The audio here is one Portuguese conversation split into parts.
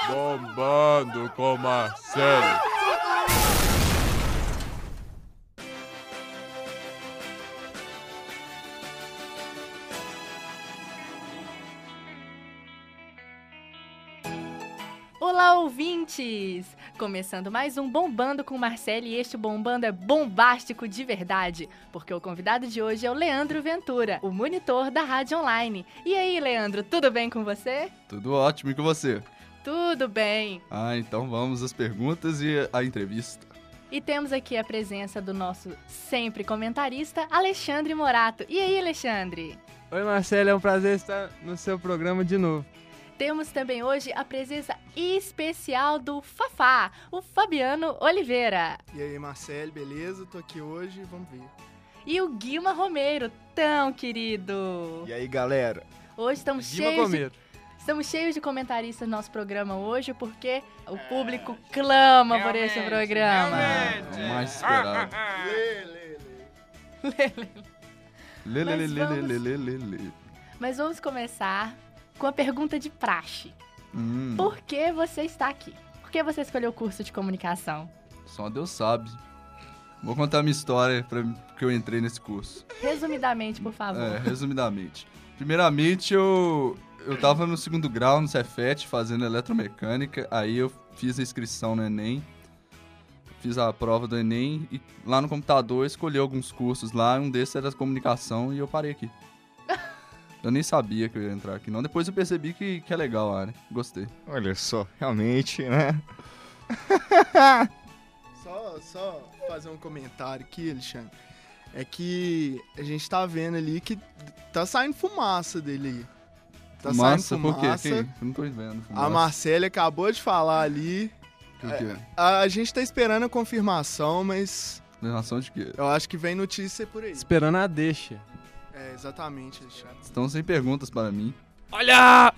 Bombando com Marcelo. Olá, ouvintes! Começando mais um Bombando com Marcelo, e este bombando é bombástico de verdade, porque o convidado de hoje é o Leandro Ventura, o monitor da Rádio Online. E aí, Leandro, tudo bem com você? Tudo ótimo, e com você? Tudo bem! Então vamos às perguntas e à entrevista. E temos aqui a presença do nosso sempre comentarista, Alexandre Morato. E aí, Alexandre? Oi, Marcelo, é um prazer estar no seu programa de novo. Temos também hoje a presença especial do Fafá, o Fabiano Oliveira. E aí, Marcelo, beleza? Tô aqui hoje, vamos ver. E o Guilma Romero, tão querido. E aí, galera? Hoje estamos cheios de comentaristas no nosso programa hoje, porque o público clama por este programa. O mais esperado. Mas vamos começar com a pergunta de praxe. Por que você está aqui? Por que você escolheu o curso de comunicação? Só Deus sabe. Vou contar a minha história porque eu entrei nesse curso. Resumidamente, por favor. Resumidamente. Primeiramente, eu tava no segundo grau, no Cefet, fazendo eletromecânica. Aí eu fiz a inscrição no Enem. Fiz a prova do Enem e lá no computador eu escolhi alguns cursos lá. Um desses era comunicação e eu parei aqui. Eu nem sabia que eu ia entrar aqui, não. Depois eu percebi que é legal a área. Gostei. Olha só, realmente, né? Só fazer um comentário aqui, Alexandre. É que a gente tá vendo ali que tá saindo fumaça dele aí. Tá Fumaça? saindo Por quê? fumaça. Eu não tô vendo fumaça. A Marcele acabou de falar ali. O quê? A gente tá esperando a confirmação, mas Relação de quê? eu acho que vem notícia por aí. Esperando a deixa. É, exatamente, Alexandre. Estão sem perguntas para mim. Olha!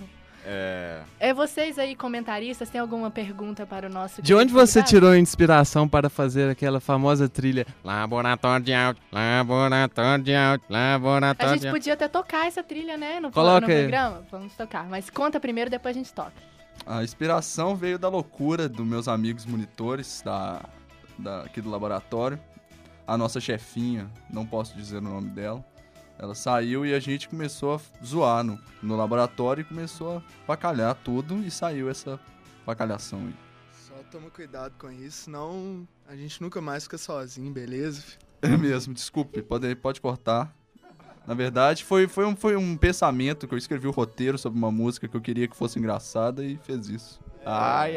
Vocês aí, comentaristas, têm alguma pergunta para o nosso De onde querido você convidado? tirou a inspiração para fazer aquela famosa trilha? Laboratório de áudio, laboratório de áudio, laboratório A de gente áudio. podia até tocar essa trilha, né? No Coloca aí. programa. Vamos tocar. Mas conta primeiro, depois a gente toca. A inspiração veio da loucura dos meus amigos monitores aqui do laboratório. A nossa chefinha, não posso dizer o nome dela, ela saiu e a gente começou a zoar no laboratório e começou a vacalhar tudo e saiu essa vacalhação aí. Só toma cuidado com isso, senão a gente nunca mais fica sozinho, beleza? Filho? É mesmo, desculpe, pode cortar. Na verdade, foi um pensamento que eu escrevi o roteiro sobre uma música que eu queria que fosse engraçada e fez isso. Ai.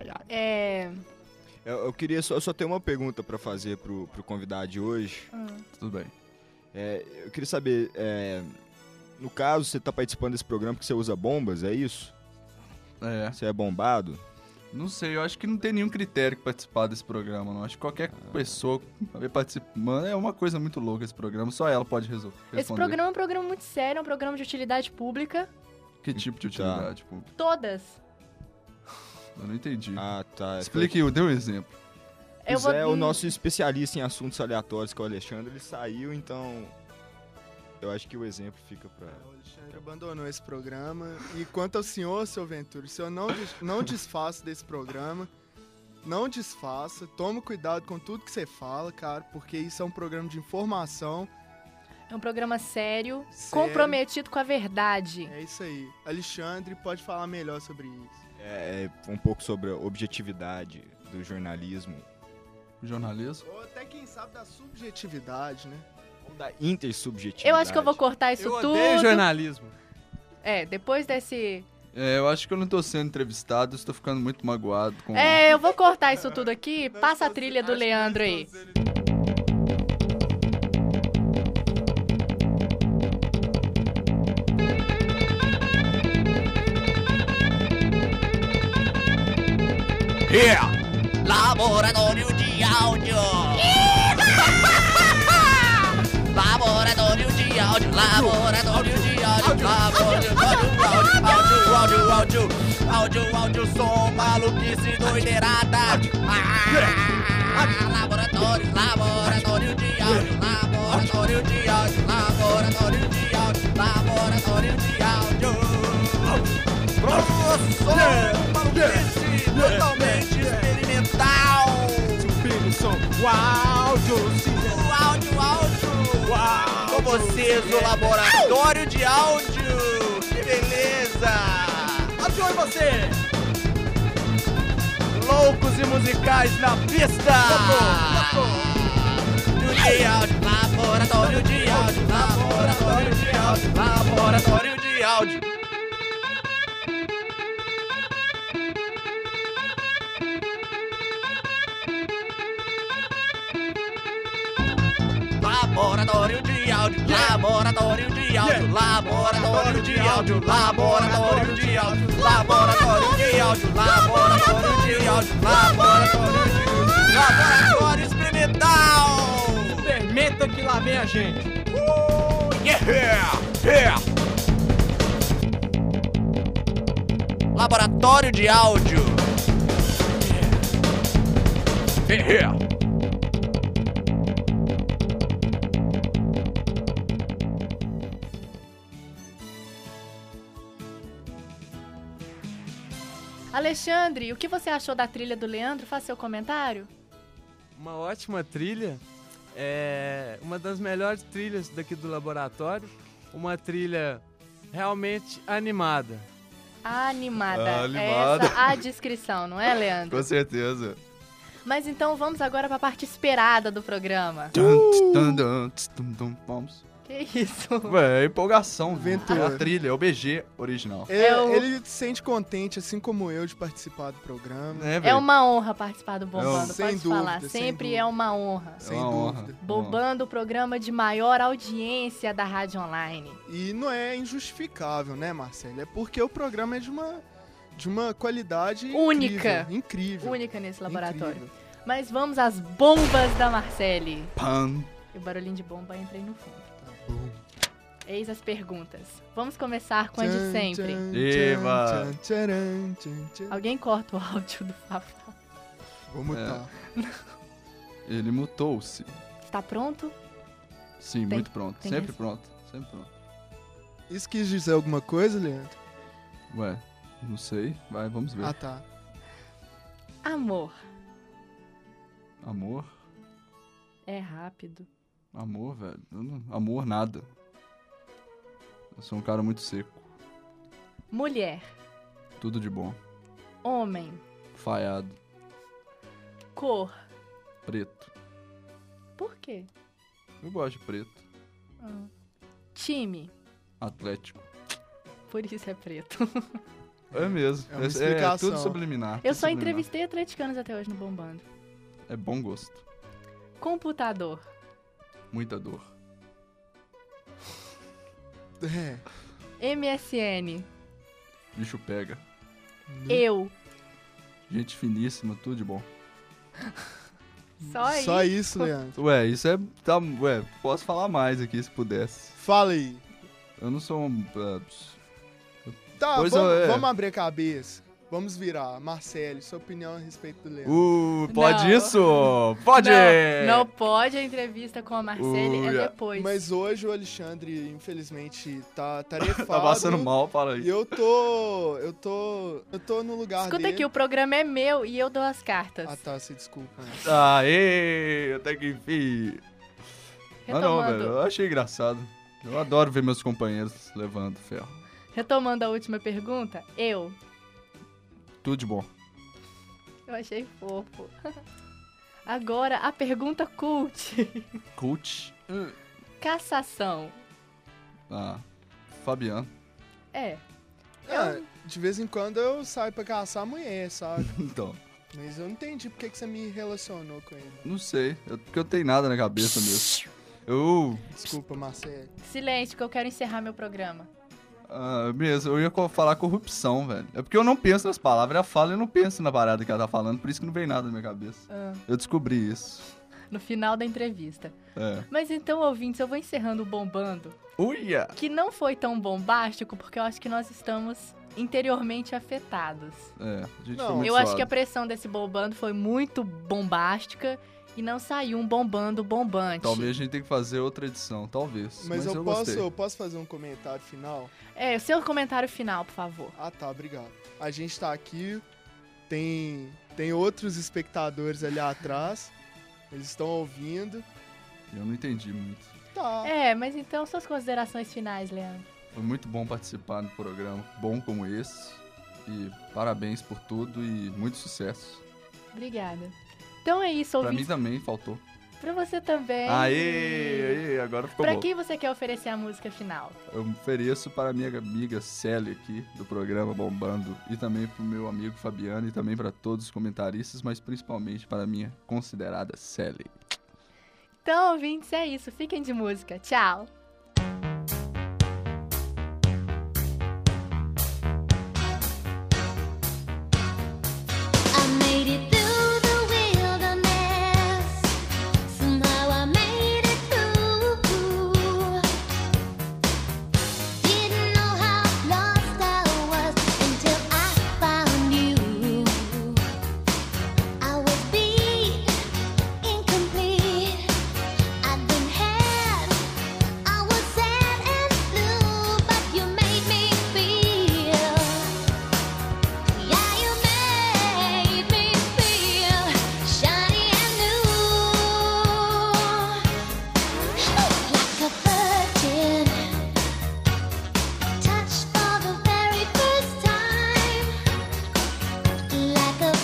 Eu queria eu só tenho uma pergunta pra fazer pro convidado de hoje. Tudo bem. Eu queria saber, no caso, você tá participando desse programa porque você usa bombas, é isso? Você é bombado? Não sei, eu acho que não tem nenhum critério que participar desse programa, não. Acho que qualquer pessoa participando é uma coisa muito louca esse programa, só ela pode responder. Esse programa é um programa muito sério, é um programa de utilidade pública. Que tipo de utilidade? Tipo, Todas. eu não entendi. Ah, tá. Explique, dê um exemplo. O nosso especialista em assuntos aleatórios, que é o Alexandre, ele saiu, então eu acho que o exemplo fica pra... O Alexandre abandonou esse programa. E quanto ao senhor, seu Ventura, o senhor não desfaça desse programa. Não desfaça. Tome cuidado com tudo que você fala, cara, porque isso é um programa de informação. É um programa sério, comprometido com a verdade. É isso aí. Alexandre pode falar melhor sobre isso. Um pouco sobre a objetividade do jornalismo. Jornalismo? Ou até quem sabe da subjetividade, né? Ou da intersubjetividade. Eu acho que eu vou cortar isso tudo. Odeio jornalismo. Depois desse... Eu acho que eu não tô sendo entrevistado, estou ficando muito magoado com... eu vou cortar isso tudo aqui. Passa a trilha do Leandro aí. Laboratório de áudio. Laboratório de áudio. Laboratório de áudio. Áudio, som, maluquice, doideirada. Laboratório de áudio. Laboratório de áudio. Laboratório de áudio. Som, Esse totalmente experimental. O áudio, O áudio. Com vocês, o laboratório de áudio. Que beleza. Áudio em você. Loucos e musicais na pista. De áudio, laboratório de áudio, laboratório de áudio, laboratório de áudio. Laboratório de áudio, laboratório de áudio, laboratório de áudio, laboratório de áudio, laboratório de áudio, laboratório de áudio, laboratório experimental. Experimenta que lá vem a gente. Yeah! Laboratório de áudio. Yeah! Alexandre, o que você achou da trilha do Leandro? Faça seu comentário. Uma ótima trilha. É uma das melhores trilhas daqui do laboratório. Uma trilha realmente animada. Animada. Animada. Essa a descrição, não é, Leandro? Com certeza. Mas então vamos agora para a parte esperada do programa. Vamos. Que isso? Ué, empolgação. Ventura. É a trilha, é o BG original. Ele se sente contente, assim como eu, de participar do programa. É velho. uma honra participar do Bombando, Sem pode dúvida, falar. sem Sempre dúvida. é uma honra. Sem É uma honra. dúvida. Bombando, o programa de maior audiência da Rádio Online. E não é injustificável, né, Marcelo? É porque o programa é de uma qualidade Única. Incrível. Única nesse laboratório. Incrível. Mas vamos às bombas da Marcele. Pan. E o barulhinho de bomba entrei no fundo. Eis as perguntas. Vamos começar com a de sempre. Eva. Alguém corta o áudio do Fafá. Vou mutar. Ele mutou-se. Está pronto? Sim, Tem- muito pronto. tem Sempre que- pronto. Sempre pronto. Isso quis dizer alguma coisa, Leandro? Ué, não sei. Vai, vamos ver. Ah, tá. Amor. Amor? É rápido. Amor, velho. Amor, nada. Eu sou um cara muito seco. Mulher. Tudo de bom. Homem. Falhado. Cor. Preto. Por quê? Eu gosto de preto. Time. Atlético. Por isso é preto. É mesmo. É uma explicação. tudo subliminar. Eu tudo só subliminar. entrevistei atleticanos até hoje no Bombando. É bom gosto. Computador. Muita dor. É. MSN. Bicho pega. Eu. Gente finíssima, tudo de bom. Só aí. Só isso, Leandro. Ué, isso é... Ué, posso falar mais aqui se pudesse. Fala aí. Eu não sou um... Tá, Pois vamos, é. vamos abrir a cabeça. Vamos virar. Marcelo, sua opinião a respeito do Leandro. Pode Não. isso? Pode! Não pode a entrevista com a Marcele, é Ui, depois. Mas hoje o Alexandre, infelizmente, tá tarefado. Tá passando mal, fala E aí. eu tô no lugar Escuta dele. aqui, o programa é meu e eu dou as cartas. Ah, tá, se desculpa. Né? Aê, até que enfim. Ah, não, Retomando, velho, eu achei engraçado. Eu adoro ver meus companheiros levando ferro. retomando a última pergunta, eu Tudo de bom. achei fofo. Agora, a pergunta cult. Cult. Cassação. Fabiano. É. De vez em quando eu saio pra caçar a mulher, sabe? Então, Mas eu não entendi por que você me relacionou com ele. não sei. Porque eu tenho nada na cabeça mesmo. Eu... Desculpa, Marcelo. Silêncio, que eu quero encerrar meu programa. Mesmo, eu ia falar corrupção, velho. É porque eu não penso nas palavras, ela fala e eu não penso na parada que ela tá falando, por isso que não vem nada na minha cabeça. Eu descobri isso. No final da entrevista. É. Mas então, ouvintes, eu vou encerrando o Bombando, Uia! que não foi tão bombástico, porque eu acho que nós estamos interiormente afetados. É, a gente Não, foi muito Eu acho suave. que a pressão desse Bombando foi muito bombástica e não saiu um bombando bombante. Talvez a gente tenha que fazer outra edição, talvez. Mas eu gostei. posso fazer um comentário final? É, o seu comentário final, por favor. Ah, tá, obrigado. A gente tá aqui tem outros espectadores ali atrás. Eles estão ouvindo. Eu não entendi muito. Tá. Mas então suas considerações finais, Leandro. Foi muito bom participar do programa bom como esse. E parabéns por tudo e muito sucesso. Obrigada. Então é isso, Pra ouvintes. mim também faltou. Pra você também. Aê, agora ficou Pra bom. quem você quer oferecer a música final? Eu ofereço para a minha amiga Célia aqui, do programa Bombando, e também pro meu amigo Fabiano, e também para todos os comentaristas, mas principalmente para a minha considerada Célia. Então, ouvintes, é isso. Fiquem de música. Tchau. I made it through the wilderness. Somehow I made it through. Didn't know how lost I was until I found you. I was beat, incomplete. I'd been had. I was sad and blue, but you made me feel. Yeah, you made me feel shiny and new, like a virgin, touched for the very first time, like a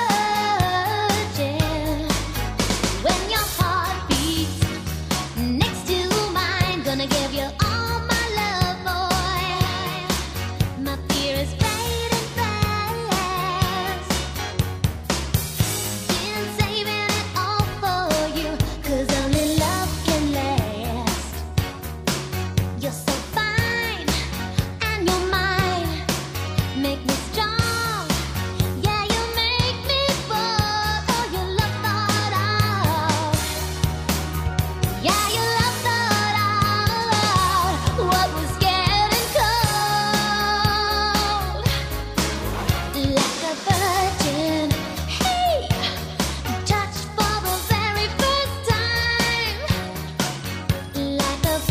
virgin. When your heart beats next to mine, gonna give you all my love, boy. My fear is fading fast. Been saving it all for you, 'cause only love can last. You're so fine, and you're mine. Make me strong. Yeah, you make me fall. Oh, your love thought out. Yeah, your love thought out what was getting cold. Like a virgin, hey, touched for the very first time. Like a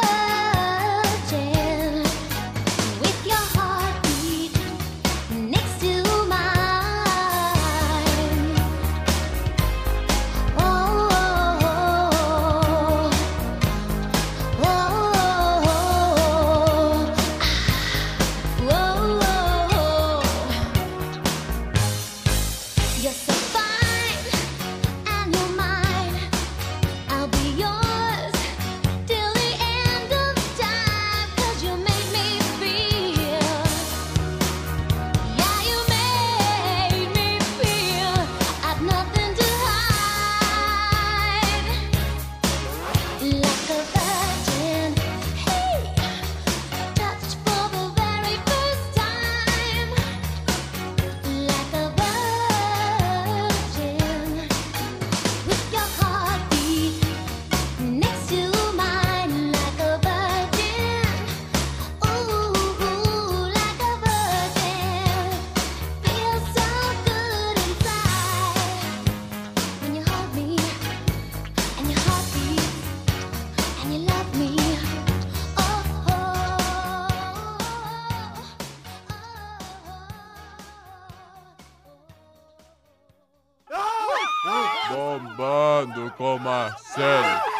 virgin, with your heartbeat next to mine. Oh, oh, oh, oh, you're so fine, and you're mine. I'll be yours till the end of time, 'cause you made me feel. Yeah, you made me feel I've nothing to hide. Like a virgin, hey, touched for the very first time. Like a virgin, with your heartbeat next to mine. Like a virgin, ooh, like a virgin. Feels so good inside when you hold me and your heart beats and you love me. Oh, Bombando com Marcelo.